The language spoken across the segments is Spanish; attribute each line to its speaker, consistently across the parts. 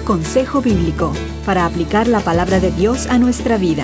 Speaker 1: Consejo Bíblico para aplicar la palabra de Dios a nuestra vida.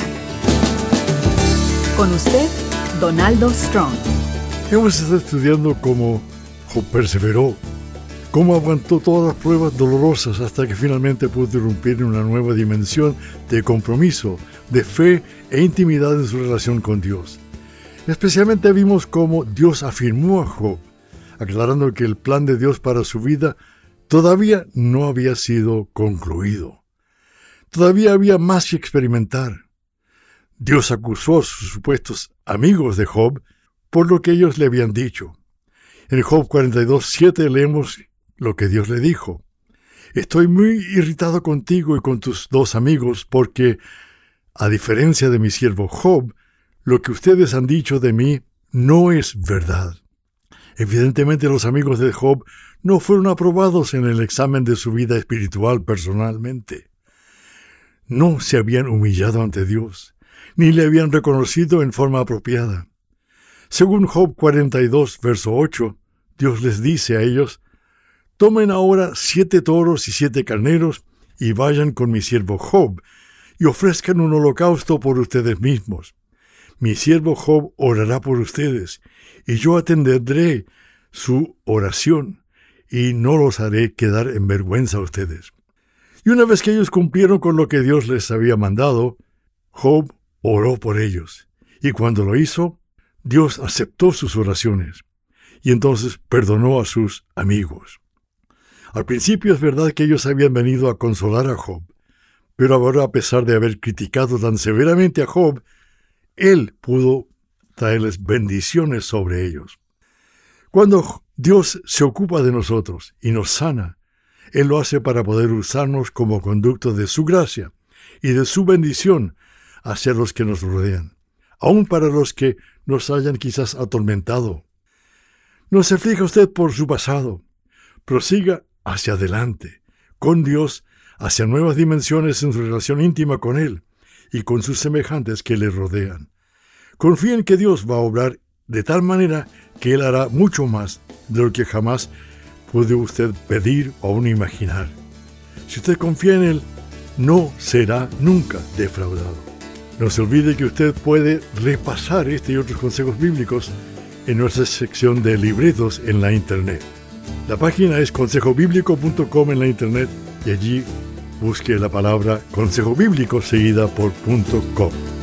Speaker 1: Con usted, Donaldo Strong.
Speaker 2: Hemos estado estudiando cómo Job perseveró, cómo aguantó todas las pruebas dolorosas hasta que finalmente pudo irrumpir en una nueva dimensión de compromiso, de fe e intimidad en su relación con Dios. Especialmente vimos cómo Dios afirmó a Job, aclarando que el plan de Dios para su vida todavía no había sido concluido. Todavía había más que experimentar. Dios acusó a sus supuestos amigos de Job por lo que ellos le habían dicho. En Job 42:7 leemos lo que Dios le dijo. Estoy muy irritado contigo y con tus dos amigos porque, a diferencia de mi siervo Job, lo que ustedes han dicho de mí no es verdad. Evidentemente los amigos de Job no fueron aprobados en el examen de su vida espiritual personalmente. No se habían humillado ante Dios, ni le habían reconocido en forma apropiada. Según Job 42, verso 8, Dios les dice a ellos: tomen ahora 7 toros y 7 carneros y vayan con mi siervo Job y ofrezcan un holocausto por ustedes mismos. Mi siervo Job orará por ustedes y yo atenderé su oración y no los haré quedar en vergüenza a ustedes. Y una vez que ellos cumplieron con lo que Dios les había mandado, Job oró por ellos. Y cuando lo hizo, Dios aceptó sus oraciones y entonces perdonó a sus amigos. Al principio es verdad que ellos habían venido a consolar a Job, pero ahora, a pesar de haber criticado tan severamente a Job, Él pudo traerles bendiciones sobre ellos. Cuando Dios se ocupa de nosotros y nos sana, Él lo hace para poder usarnos como conducto de su gracia y de su bendición hacia los que nos rodean, aun para los que nos hayan quizás atormentado. No se aflija usted por su pasado, prosiga hacia adelante, con Dios, hacia nuevas dimensiones en su relación íntima con Él y con sus semejantes que le rodean. Confía en que Dios va a obrar de tal manera que Él hará mucho más de lo que jamás puede usted pedir o aún imaginar. Si usted confía en Él, no será nunca defraudado. No se olvide que usted puede repasar este y otros consejos bíblicos en nuestra sección de libretos en la Internet. La página es consejobiblico.com en la Internet y allí busque la palabra consejo bíblico seguida por .com.